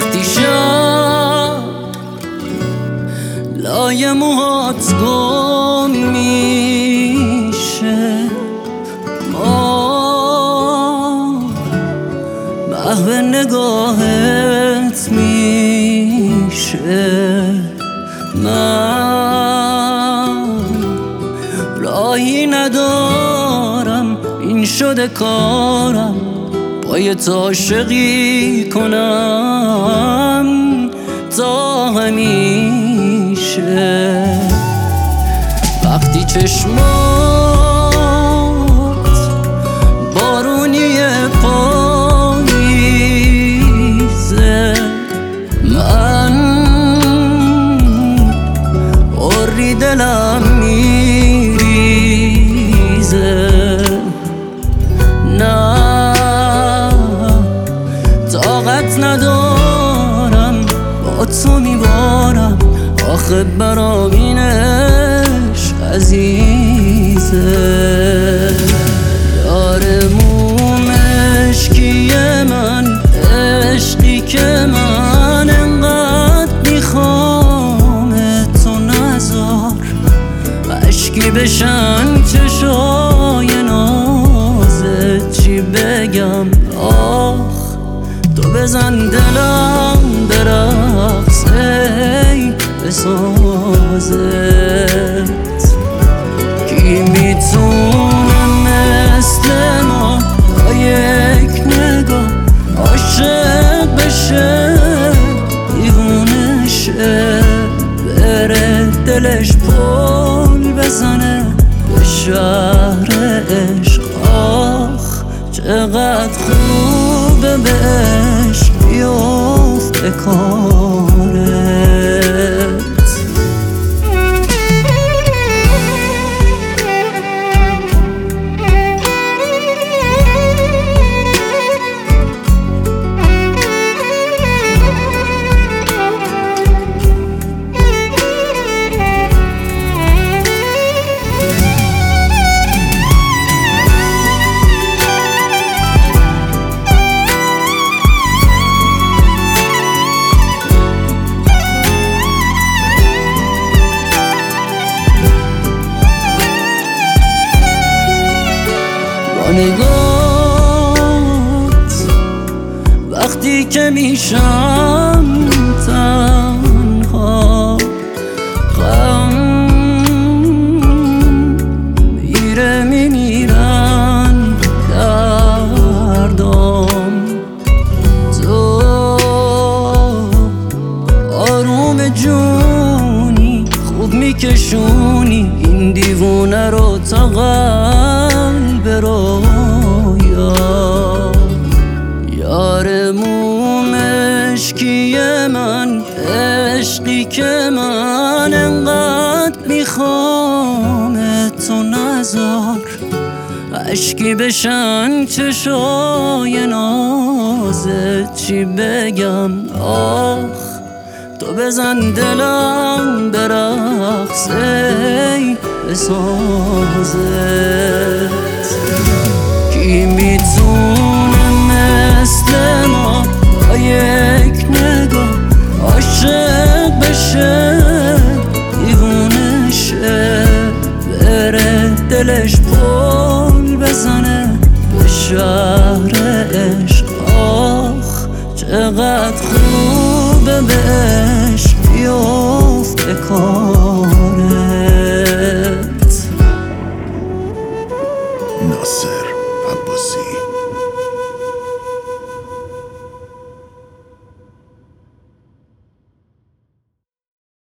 وقتی شب لای موهات گم میشه، محو نگاهت میشه، من راهی ندارم، این شده کارم باید عاشقی کنم تا همیشه. وقتی چشمات بارونی پاییزه، من اوری دلم میریزه، نه طاقت ندارم با تو میبارم، آخه برام این عشق عزیزه. یار مومشکی من، عشقی که من انقدر میخوام، تو نذار عشقی بشن چشای نازت، چی بگم آخ تو بزن دلم برقص ای بسازت. کی میتونه مثل ما با یک نگاه عاشق بشه، دیوونه شه، بره دلش پل بزنه به شهر عشق. آخ چقدر خوبه بهش بیفته کارت. نگات وقتی که میشم تنها، غم میره میمیرن دردام، تو آروم جونی خوب میکشونی این دیوونه رو تا قلب رویا. یار مومشکی من، عشقی که من انقدر میخوام، تو نذار عشقی بشن چشای نازت، چی بگم آخ تو بزن دلم برقص ای بسازت. کی میتونه مثل ما با یک نگاه عاشق بشه، دیوونه شه، بره دلش پل بزنه به شهر عشق. آخ چقدر خوبه بهش بیفته کار.